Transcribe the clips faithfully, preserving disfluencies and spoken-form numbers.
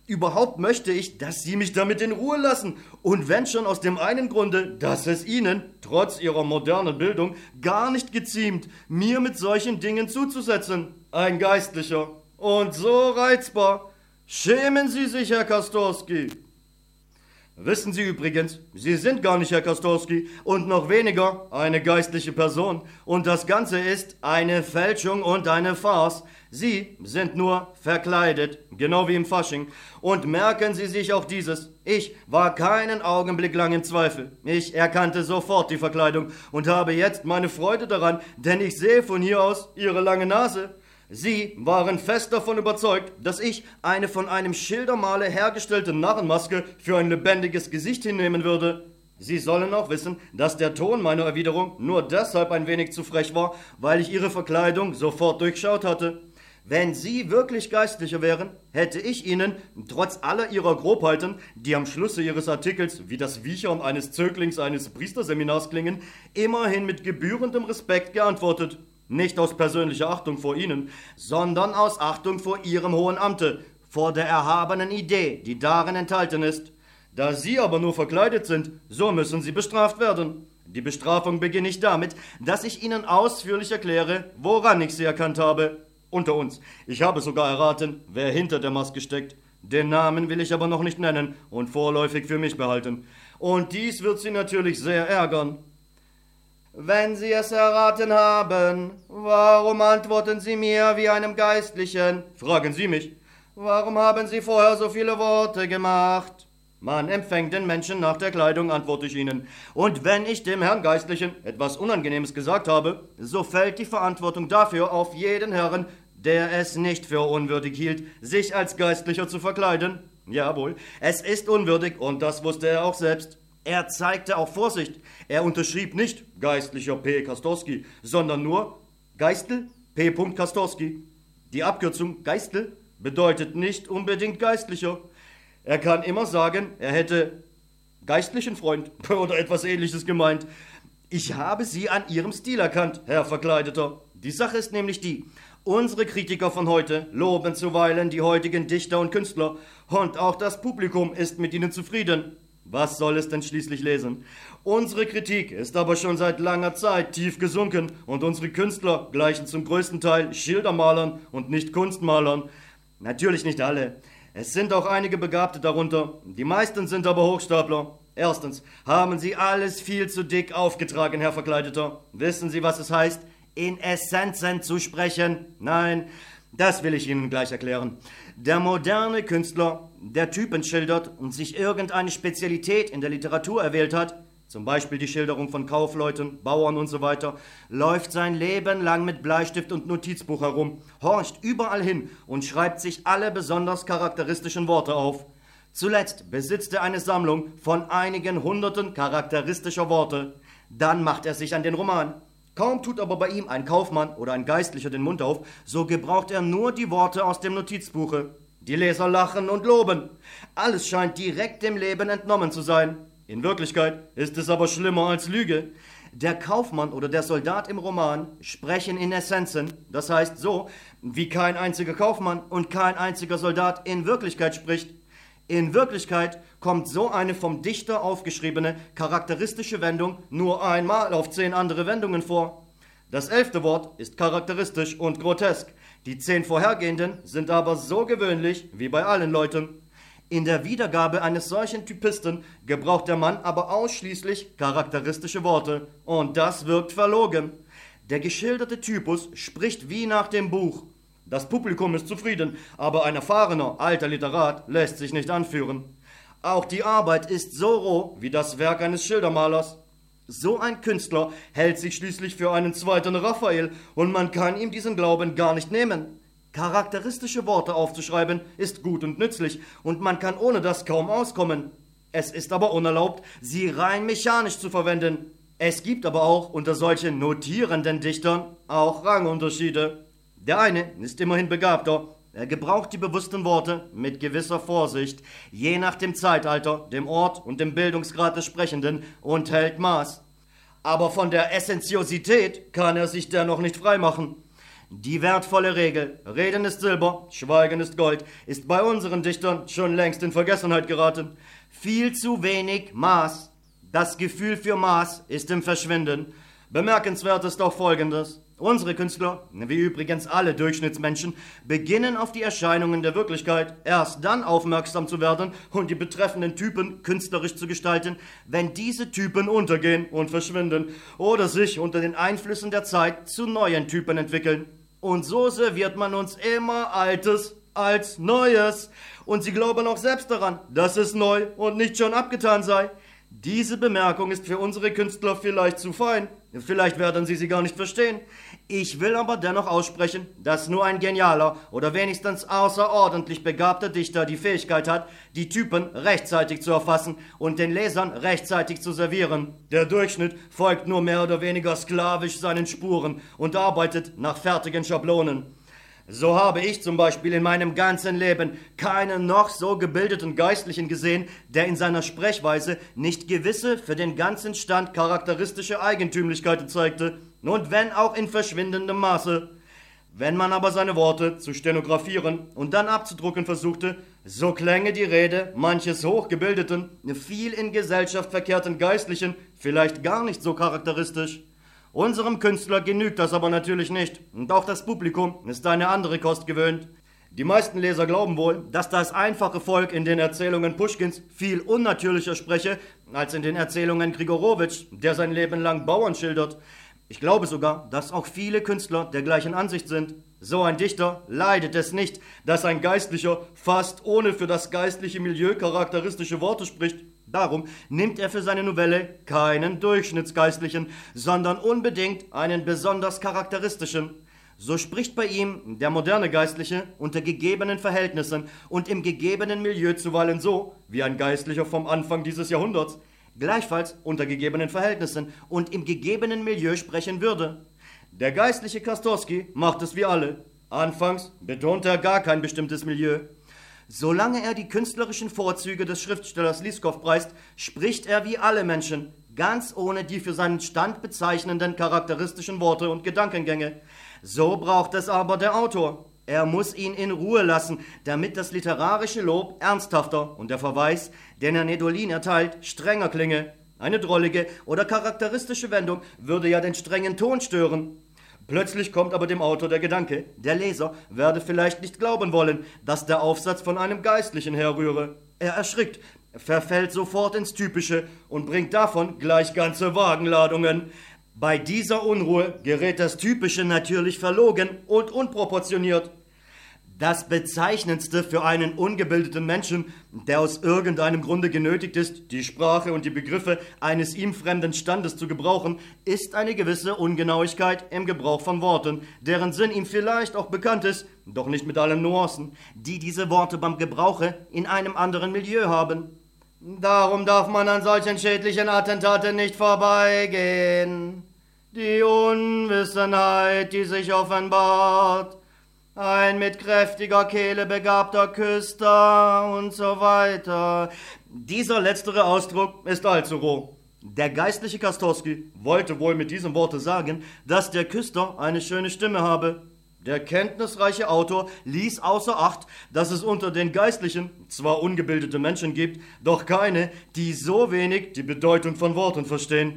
Überhaupt möchte ich, dass Sie mich damit in Ruhe lassen. Und wenn schon aus dem einen Grunde, dass es Ihnen, trotz Ihrer modernen Bildung, gar nicht geziemt, mir mit solchen Dingen zuzusetzen. Ein Geistlicher. Und so reizbar. Schämen Sie sich, Herr Kastorski. Wissen Sie übrigens, Sie sind gar nicht Herr Kastorski und noch weniger eine geistliche Person. Und das Ganze ist eine Fälschung und eine Farce. Sie sind nur verkleidet, genau wie im Fasching. Und merken Sie sich auch dieses. Ich war keinen Augenblick lang im Zweifel. Ich erkannte sofort die Verkleidung und habe jetzt meine Freude daran, denn ich sehe von hier aus Ihre lange Nase. Sie waren fest davon überzeugt, dass ich eine von einem Schildermaler hergestellte Narrenmaske für ein lebendiges Gesicht hinnehmen würde. Sie sollen auch wissen, dass der Ton meiner Erwiderung nur deshalb ein wenig zu frech war, weil ich Ihre Verkleidung sofort durchschaut hatte. Wenn Sie wirklich Geistlicher wären, hätte ich Ihnen, trotz aller Ihrer Grobheiten, die am Schlusse Ihres Artikels wie das Wiechern eines Zöglings eines Priesterseminars klingen, immerhin mit gebührendem Respekt geantwortet. Nicht aus persönlicher Achtung vor Ihnen, sondern aus Achtung vor Ihrem hohen Amte, vor der erhabenen Idee, die darin enthalten ist. Da Sie aber nur verkleidet sind, so müssen Sie bestraft werden. Die Bestrafung beginne ich damit, dass ich Ihnen ausführlich erkläre, woran ich Sie erkannt habe. Unter uns, ich habe sogar erraten, wer hinter der Maske steckt. Den Namen will ich aber noch nicht nennen und vorläufig für mich behalten. Und dies wird Sie natürlich sehr ärgern. Wenn Sie es erraten haben, warum antworten Sie mir wie einem Geistlichen? Fragen Sie mich. Warum haben Sie vorher so viele Worte gemacht? Man empfängt den Menschen nach der Kleidung, antworte ich Ihnen. Und wenn ich dem Herrn Geistlichen etwas Unangenehmes gesagt habe, so fällt die Verantwortung dafür auf jeden Herrn, der es nicht für unwürdig hielt, sich als Geistlicher zu verkleiden. Jawohl, es ist unwürdig und das wusste er auch selbst. Er zeigte auch Vorsicht. Er unterschrieb nicht Geistlicher P. Kastorski, sondern nur Geistl P. Kastorski. Die Abkürzung Geistl bedeutet nicht unbedingt Geistlicher. Er kann immer sagen, er hätte geistlichen Freund oder etwas Ähnliches gemeint. Ich habe Sie an Ihrem Stil erkannt, Herr Verkleideter. Die Sache ist nämlich die, unsere Kritiker von heute loben zuweilen die heutigen Dichter und Künstler und auch das Publikum ist mit ihnen zufrieden. Was soll es denn schließlich lesen? Unsere Kritik ist aber schon seit langer Zeit tief gesunken und unsere Künstler gleichen zum größten Teil Schildermalern und nicht Kunstmalern. Natürlich nicht alle. Es sind auch einige Begabte darunter. Die meisten sind aber Hochstapler. Erstens haben Sie alles viel zu dick aufgetragen, Herr Verkleideter. Wissen Sie, was es heißt, in Essenzen zu sprechen? Nein, das will ich Ihnen gleich erklären. Der moderne Künstler, der Typen schildert und sich irgendeine Spezialität in der Literatur erwählt hat, zum Beispiel die Schilderung von Kaufleuten, Bauern und so weiter, läuft sein Leben lang mit Bleistift und Notizbuch herum, horcht überall hin und schreibt sich alle besonders charakteristischen Worte auf. Zuletzt besitzt er eine Sammlung von einigen hunderten charakteristischer Worte. Dann macht er sich an den Roman. Kaum tut aber bei ihm ein Kaufmann oder ein Geistlicher den Mund auf, so gebraucht er nur die Worte aus dem Notizbuche. Die Leser lachen und loben. Alles scheint direkt dem Leben entnommen zu sein. In Wirklichkeit ist es aber schlimmer als Lüge. Der Kaufmann oder der Soldat im Roman sprechen in Essenzen, das heißt so, wie kein einziger Kaufmann und kein einziger Soldat in Wirklichkeit spricht. In Wirklichkeit kommt so eine vom Dichter aufgeschriebene charakteristische Wendung nur einmal auf zehn andere Wendungen vor. Das elfte Wort ist charakteristisch und grotesk. Die zehn vorhergehenden sind aber so gewöhnlich wie bei allen Leuten. In der Wiedergabe eines solchen Typisten gebraucht der Mann aber ausschließlich charakteristische Worte. Und das wirkt verlogen. Der geschilderte Typus spricht wie nach dem Buch. Das Publikum ist zufrieden, aber ein erfahrener, alter Literat lässt sich nicht anführen. Auch die Arbeit ist so roh wie das Werk eines Schildermalers. So ein Künstler hält sich schließlich für einen zweiten Raphael und man kann ihm diesen Glauben gar nicht nehmen. Charakteristische Worte aufzuschreiben ist gut und nützlich und man kann ohne das kaum auskommen. Es ist aber unerlaubt, sie rein mechanisch zu verwenden. Es gibt aber auch unter solchen notierenden Dichtern auch Rangunterschiede. Der eine ist immerhin begabter. Er gebraucht die bewussten Worte mit gewisser Vorsicht, je nach dem Zeitalter, dem Ort und dem Bildungsgrad des Sprechenden und hält Maß. Aber von der Essentiosität kann er sich dennoch nicht freimachen. Die wertvolle Regel, Reden ist Silber, Schweigen ist Gold, ist bei unseren Dichtern schon längst in Vergessenheit geraten. Viel zu wenig Maß. Das Gefühl für Maß ist im Verschwinden. Bemerkenswert ist auch Folgendes. Unsere Künstler, wie übrigens alle Durchschnittsmenschen, beginnen auf die Erscheinungen der Wirklichkeit erst dann aufmerksam zu werden und die betreffenden Typen künstlerisch zu gestalten, wenn diese Typen untergehen und verschwinden oder sich unter den Einflüssen der Zeit zu neuen Typen entwickeln. Und so serviert man uns immer Altes als Neues. Und sie glauben auch selbst daran, dass es neu und nicht schon abgetan sei. Diese Bemerkung ist für unsere Künstler vielleicht zu fein. Vielleicht werden sie sie gar nicht verstehen. Ich will aber dennoch aussprechen, dass nur ein genialer oder wenigstens außerordentlich begabter Dichter die Fähigkeit hat, die Typen rechtzeitig zu erfassen und den Lesern rechtzeitig zu servieren. Der Durchschnitt folgt nur mehr oder weniger sklavisch seinen Spuren und arbeitet nach fertigen Schablonen. So habe ich zum Beispiel in meinem ganzen Leben keinen noch so gebildeten Geistlichen gesehen, der in seiner Sprechweise nicht gewisse, für den ganzen Stand charakteristische Eigentümlichkeiten zeigte, und wenn auch in verschwindendem Maße. Wenn man aber seine Worte zu stenografieren und dann abzudrucken versuchte, so klänge die Rede manches hochgebildeten, viel in Gesellschaft verkehrten Geistlichen vielleicht gar nicht so charakteristisch. Unserem Künstler genügt das aber natürlich nicht, und auch das Publikum ist eine andere Kost gewöhnt. Die meisten Leser glauben wohl, dass das einfache Volk in den Erzählungen Puschkins viel unnatürlicher spreche, als in den Erzählungen Grigorowitsch, der sein Leben lang Bauern schildert. Ich glaube sogar, dass auch viele Künstler der gleichen Ansicht sind. So ein Dichter leidet es nicht, dass ein Geistlicher fast ohne für das geistliche Milieu charakteristische Worte spricht. Darum nimmt er für seine Novelle keinen Durchschnittsgeistlichen, sondern unbedingt einen besonders charakteristischen. So spricht bei ihm der moderne Geistliche unter gegebenen Verhältnissen und im gegebenen Milieu zuweilen so, wie ein Geistlicher vom Anfang dieses Jahrhunderts, gleichfalls unter gegebenen Verhältnissen und im gegebenen Milieu sprechen würde. Der geistliche Kastorski macht es wie alle. Anfangs betont er gar kein bestimmtes Milieu. Solange er die künstlerischen Vorzüge des Schriftstellers Liskow preist, spricht er wie alle Menschen, ganz ohne die für seinen Stand bezeichnenden charakteristischen Worte und Gedankengänge. So braucht es aber der Autor. Er muss ihn in Ruhe lassen, damit das literarische Lob ernsthafter und der Verweis, den er Nedolin erteilt, strenger klinge. Eine drollige oder charakteristische Wendung würde ja den strengen Ton stören. Plötzlich kommt aber dem Autor der Gedanke, der Leser werde vielleicht nicht glauben wollen, dass der Aufsatz von einem Geistlichen herrühre. Er erschrickt, verfällt sofort ins Typische und bringt davon gleich ganze Wagenladungen. Bei dieser Unruhe gerät das Typische natürlich verlogen und unproportioniert. Das Bezeichnendste für einen ungebildeten Menschen, der aus irgendeinem Grunde genötigt ist, die Sprache und die Begriffe eines ihm fremden Standes zu gebrauchen, ist eine gewisse Ungenauigkeit im Gebrauch von Worten, deren Sinn ihm vielleicht auch bekannt ist, doch nicht mit allen Nuancen, die diese Worte beim Gebrauche in einem anderen Milieu haben. Darum darf man an solchen schädlichen Attentaten nicht vorbeigehen. Die Unwissenheit, die sich offenbart, ein mit kräftiger Kehle begabter Küster und so weiter. Dieser letztere Ausdruck ist allzu roh. Der geistliche Kastorski wollte wohl mit diesem Worte sagen, dass der Küster eine schöne Stimme habe. Der kenntnisreiche Autor ließ außer Acht, dass es unter den Geistlichen zwar ungebildete Menschen gibt, doch keine, die so wenig die Bedeutung von Worten verstehen.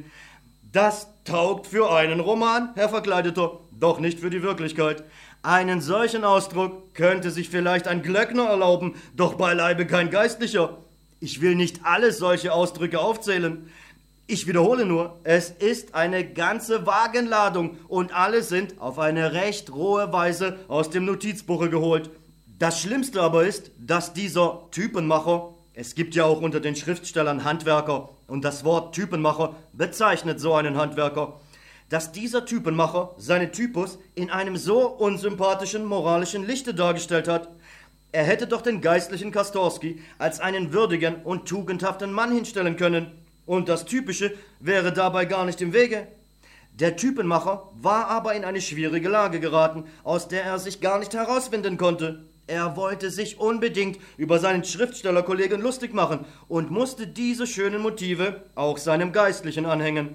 Das taugt für einen Roman, Herr Verkleideter, doch nicht für die Wirklichkeit. Einen solchen Ausdruck könnte sich vielleicht ein Glöckner erlauben, doch beileibe kein Geistlicher. Ich will nicht alle solche Ausdrücke aufzählen. Ich wiederhole nur, es ist eine ganze Wagenladung und alle sind auf eine recht rohe Weise aus dem Notizbuche geholt. Das Schlimmste aber ist, dass dieser Typenmacher, es gibt ja auch unter den Schriftstellern Handwerker und das Wort Typenmacher bezeichnet so einen Handwerker, dass dieser Typenmacher seinen Typus in einem so unsympathischen moralischen Lichte dargestellt hat. Er hätte doch den geistlichen Kastorski als einen würdigen und tugendhaften Mann hinstellen können. Und das Typische wäre dabei gar nicht im Wege. Der Typenmacher war aber in eine schwierige Lage geraten, aus der er sich gar nicht herausfinden konnte. Er wollte sich unbedingt über seinen Schriftstellerkollegen lustig machen und musste diese schönen Motive auch seinem Geistlichen anhängen.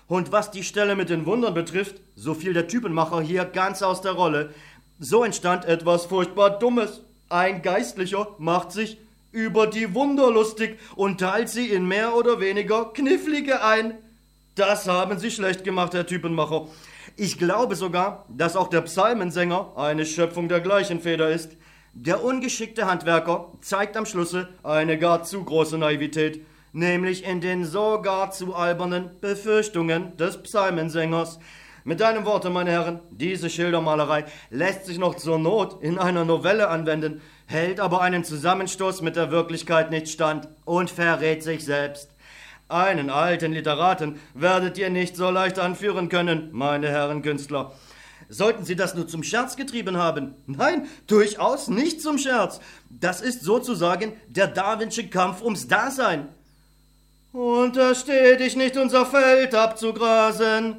Und was die Stelle mit den Wundern betrifft, so fiel der Typenmacher hier ganz aus der Rolle. So entstand etwas furchtbar Dummes. Ein Geistlicher macht sich über die Wunder lustig und teilt sie in mehr oder weniger knifflige ein. Das haben Sie schlecht gemacht, Herr Typenmacher. Ich glaube sogar, dass auch der Psalmensänger eine Schöpfung der gleichen Feder ist. Der ungeschickte Handwerker zeigt am Schlusse eine gar zu große Naivität, nämlich in den sogar zu albernen Befürchtungen des Psalmensängers. Mit einem Worte, meine Herren, diese Schildermalerei lässt sich noch zur Not in einer Novelle anwenden, hält aber einen Zusammenstoß mit der Wirklichkeit nicht stand und verrät sich selbst. Einen alten Literaten werdet ihr nicht so leicht anführen können, meine Herren Künstler. Sollten Sie das nur zum Scherz getrieben haben? Nein, durchaus nicht zum Scherz. Das ist sozusagen der Darwinsche Kampf ums Dasein. Untersteh dich nicht, unser Feld abzugrasen.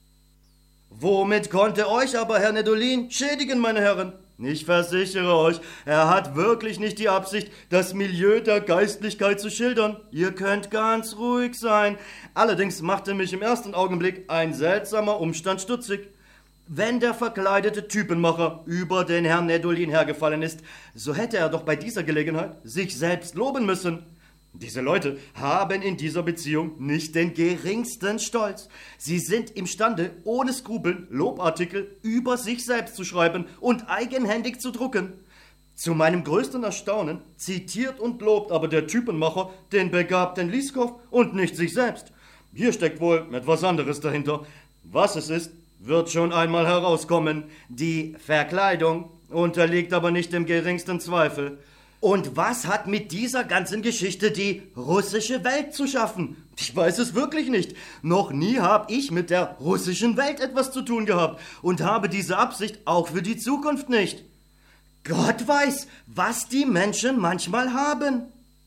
Womit konnte euch aber Herr Nedolin schädigen, meine Herren? Ich versichere euch, er hat wirklich nicht die Absicht, das Milieu der Geistlichkeit zu schildern. Ihr könnt ganz ruhig sein. Allerdings machte mich im ersten Augenblick ein seltsamer Umstand stutzig. Wenn der verkleidete Typenmacher über den Herrn Nedolin hergefallen ist, so hätte er doch bei dieser Gelegenheit sich selbst loben müssen. Diese Leute haben in dieser Beziehung nicht den geringsten Stolz. Sie sind imstande, ohne Skrupeln Lobartikel über sich selbst zu schreiben und eigenhändig zu drucken. Zu meinem größten Erstaunen zitiert und lobt aber der Typenmacher den begabten Lieskow und nicht sich selbst. Hier steckt wohl etwas anderes dahinter. Was es ist, wird schon einmal herauskommen. Die Verkleidung unterliegt aber nicht dem geringsten Zweifel. Und was hat mit dieser ganzen Geschichte die russische Welt zu schaffen? Ich weiß es wirklich nicht. Noch nie habe ich mit der russischen Welt etwas zu tun gehabt und habe diese Absicht auch für die Zukunft nicht. Gott weiß, was die Menschen manchmal haben.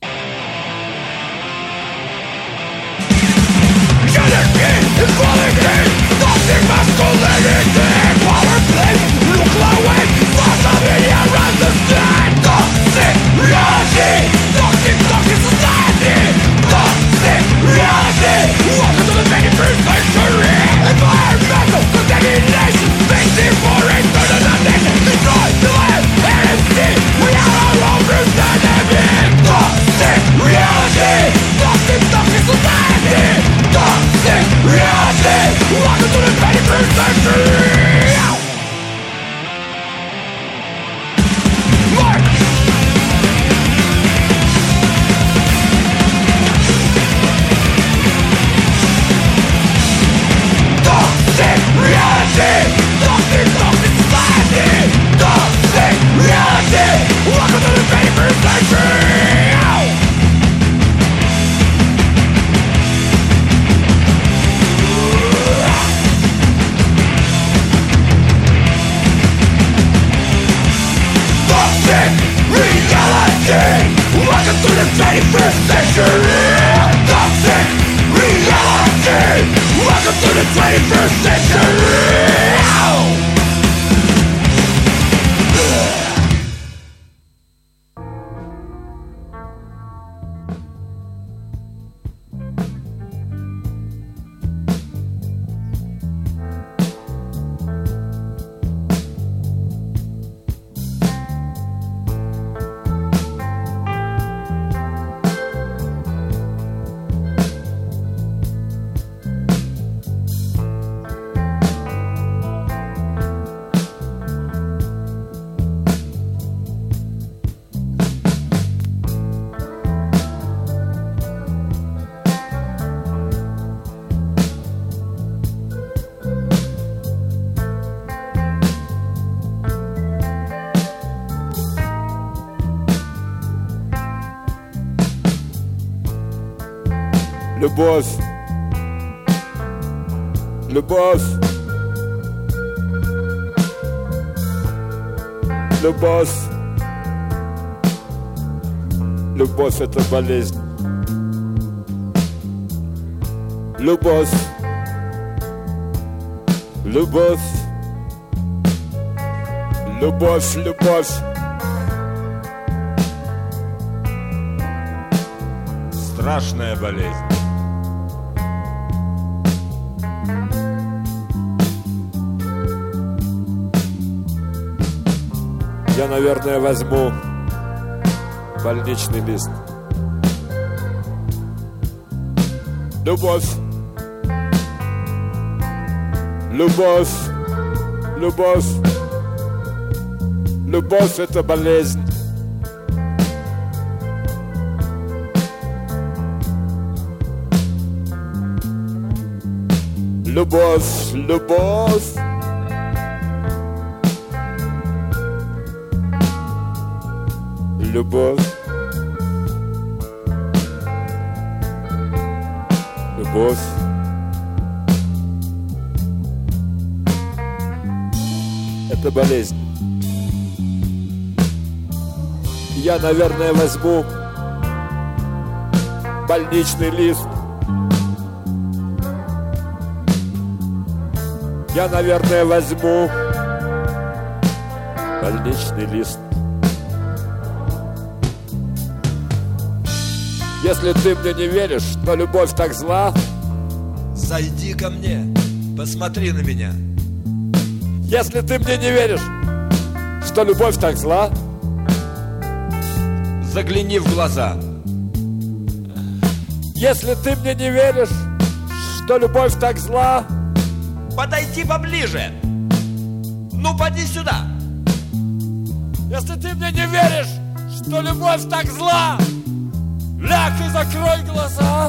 Le boss, le boss, le boss, le boss est un balèze. Le boss, le boss, le boss, le boss. Страшная болезнь. Я, наверное, возьму больничный лист. Любовь. Любовь. Любовь. Любовь — это болезнь. Любовь, любовь. Любовь. Любовь. Это болезнь. Я, наверное, возьму больничный лист. Я, наверное, возьму больничный лист. Если ты мне не веришь, что любовь так зла, зайди ко мне, посмотри на меня. Если ты мне не веришь, что любовь так зла, загляни в глаза. Если ты мне не веришь, что любовь так зла, подойди поближе. Ну, поди сюда. Если ты мне не веришь, что любовь так зла, ляг и закрой глаза.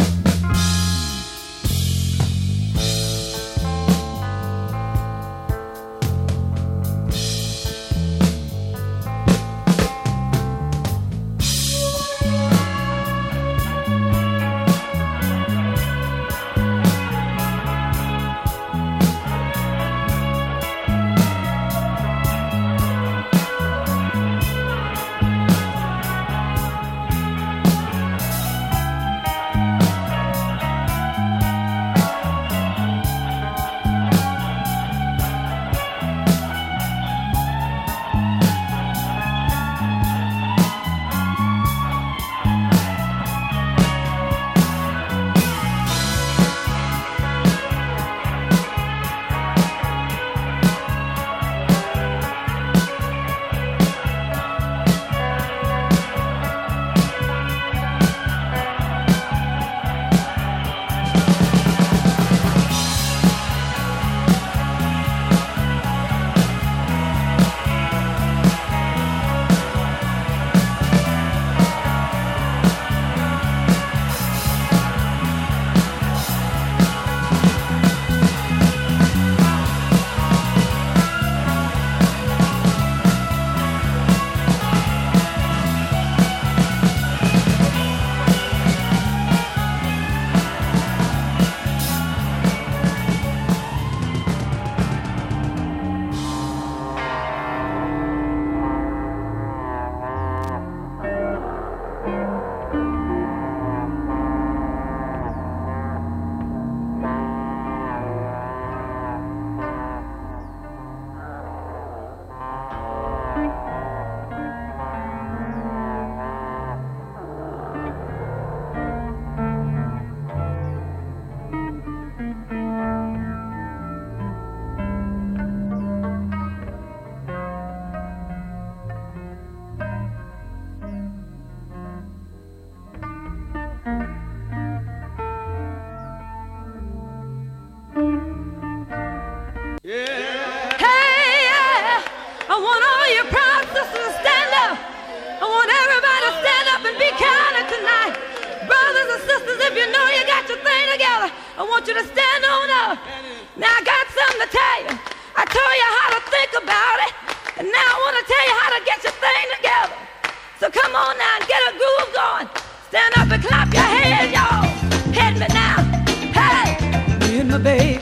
I want you to stand on up. Now I got something to tell you. I told you how to think about it, and now I want to tell you how to get your thing together. So come on now and get a groove going. Stand up and clap your hands, y'all. Hit me now. Hey! Me and my baby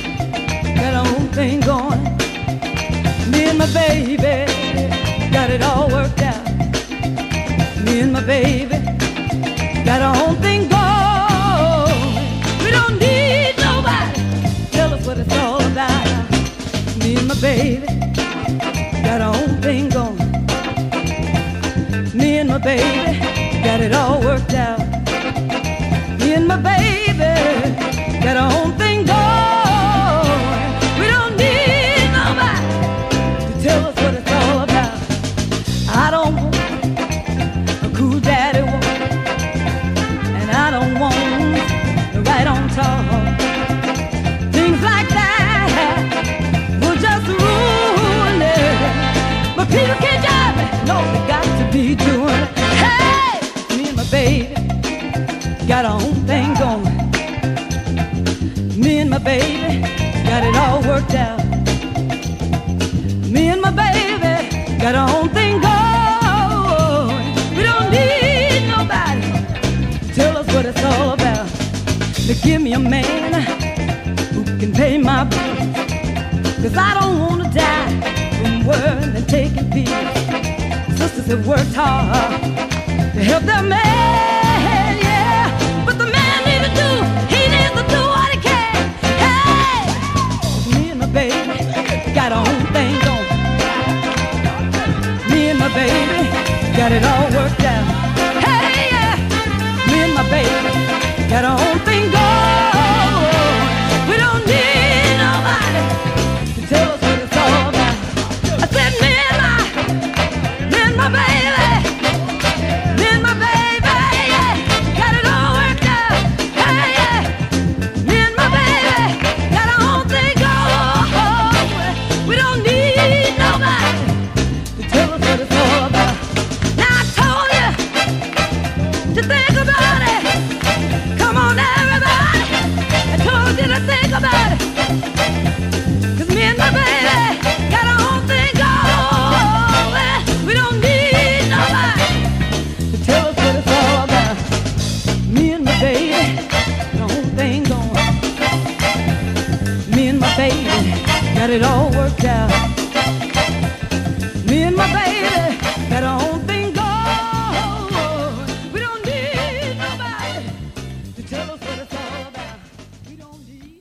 got our own thing going. Me and my baby got it all worked out. Me and my baby got our own thing going. We don't need nobody tell us what it's all about. Me and my baby got our own thing going. Me and my baby got it all worked out. Me and my baby got our own thing going. We don't need nobody to tell us what it's all about. got our own thing going. Me and my baby got it all worked out. Me and my baby got our own thing going. We don't need nobody to tell us what it's all about. To give me a man who can pay my bills, 'cause I don't wanna die from worrying and taking pills. Sisters have worked hard to help their man, yeah, but the man needs to do, he needs to do what he can. Hey, me and my baby got our own thing going. Me and my baby got it all worked out. Hey, yeah, me and my baby got our own thing going. We don't need nobody to tell us what it's all about. I said me and my, me and my baby, me and my baby, yeah, got it all worked out. Hey, yeah, me and my baby got our own thing going. We don't need nobody to tell us what it's all about. Now I told you to think about it. Come on, everybody, I told you to think about it. 'Cause me and my baby got our own thing going. We don't need nobody to tell us what it's all about. Me and my baby got our own thing going. Me and my baby got it all worked out. Me and my baby got our own thing going. We don't need nobody to tell us what it's all about. We don't need.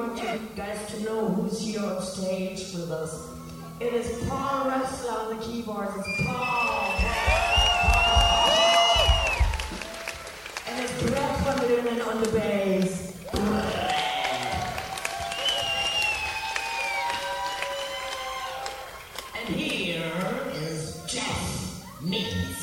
want you guys to know who's here on stage with us. It is Paul Ressler on the keyboards. It's Paul. And it's Brett Van Lunen on the bass. And here is Jeff Means.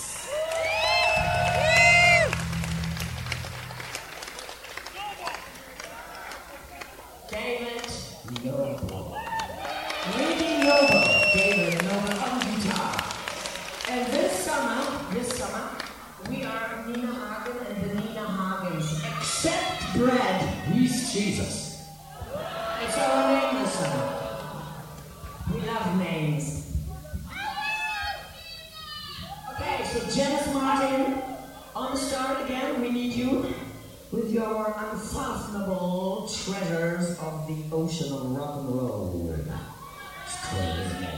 David Noble. Rudy Noble. David Noble on guitar. And this summer, this summer, we are Nina Hagen and the Nina Hagens. Except Brad. He's Jesus. It's our name this summer. We love names. Okay, so Janice Martin, on the start again, we need you with your unfathomable treasures of the ocean of rock and roll. It's crazy.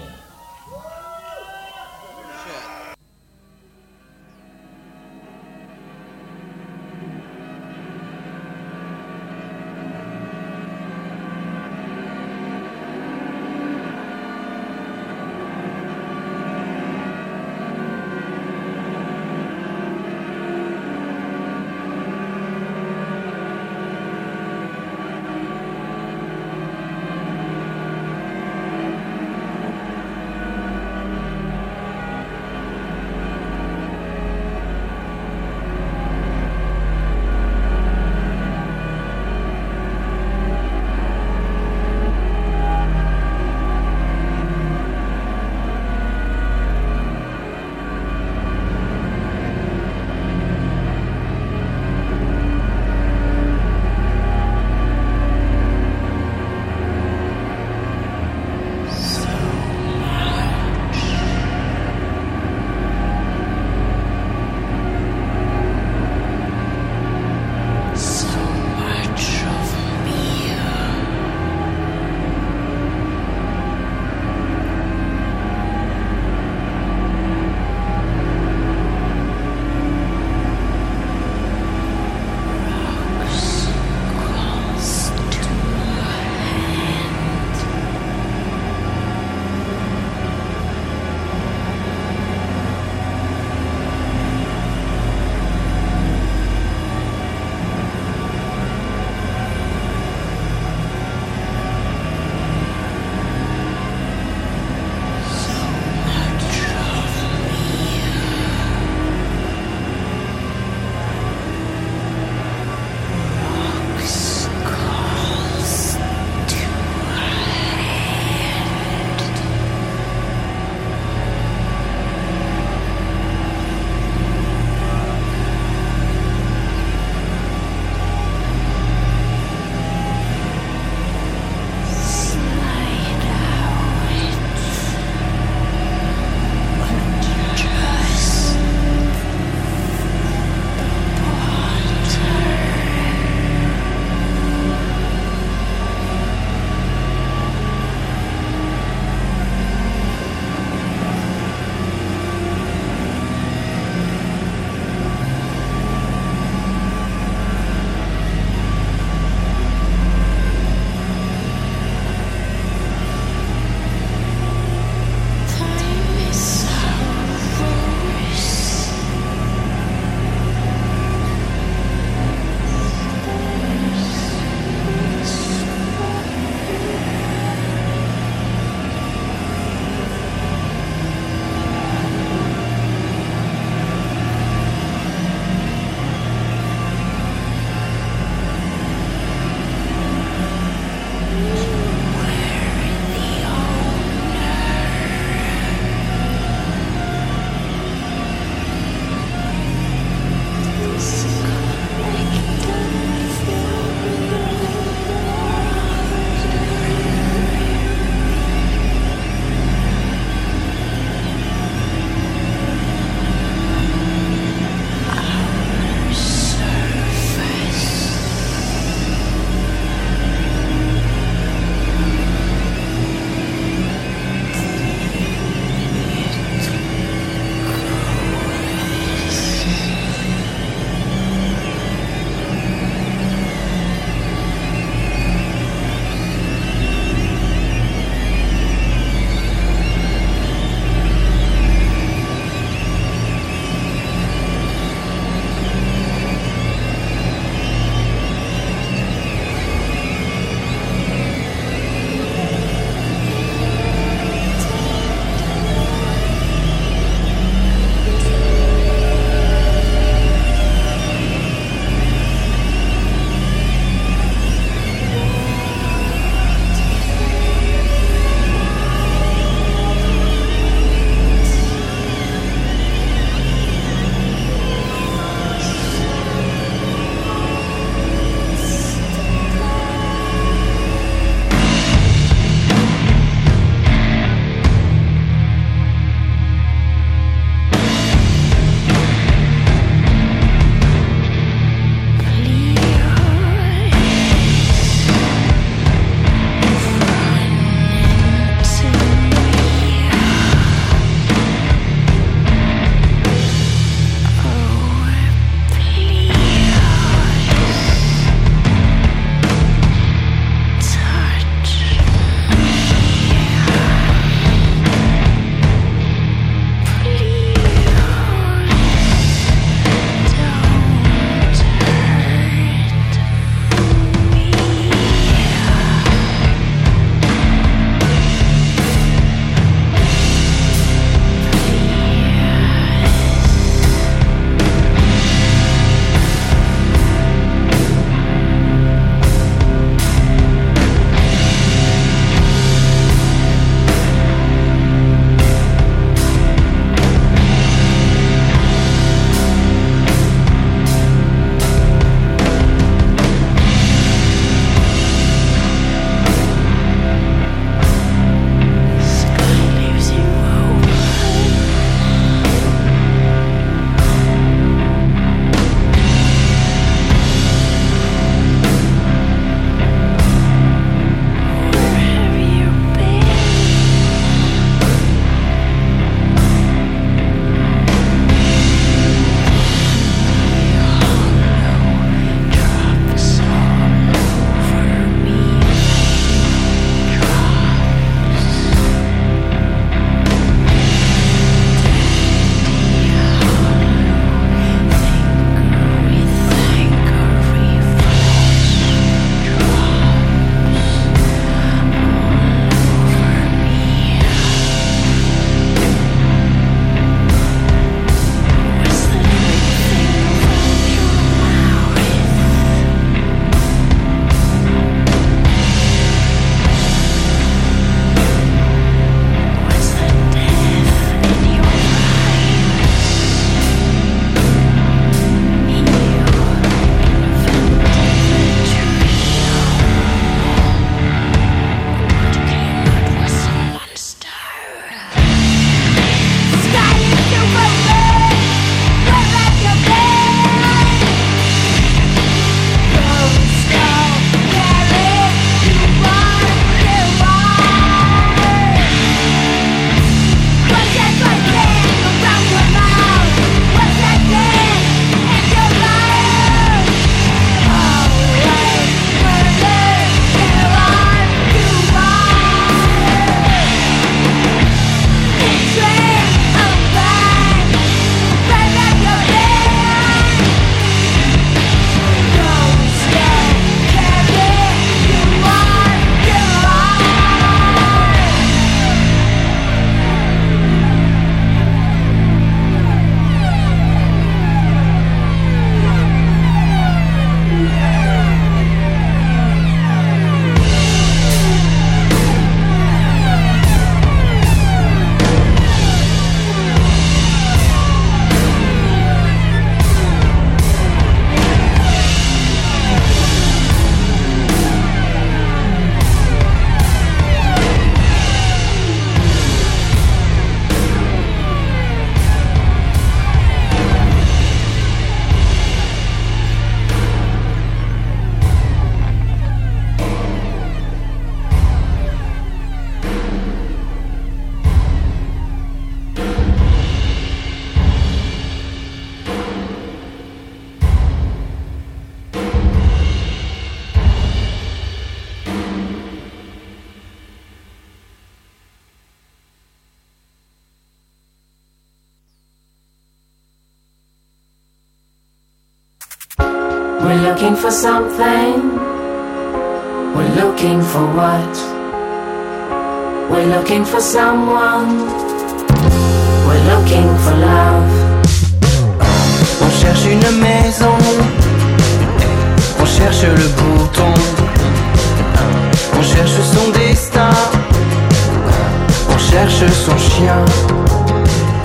We're looking for something. We're looking for what? We're looking for someone. We're looking for love. On cherche une maison. On cherche le bouton. On cherche son destin. On cherche son chien.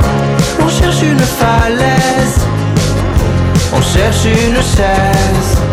On cherche une falaise. On cherche une chaise.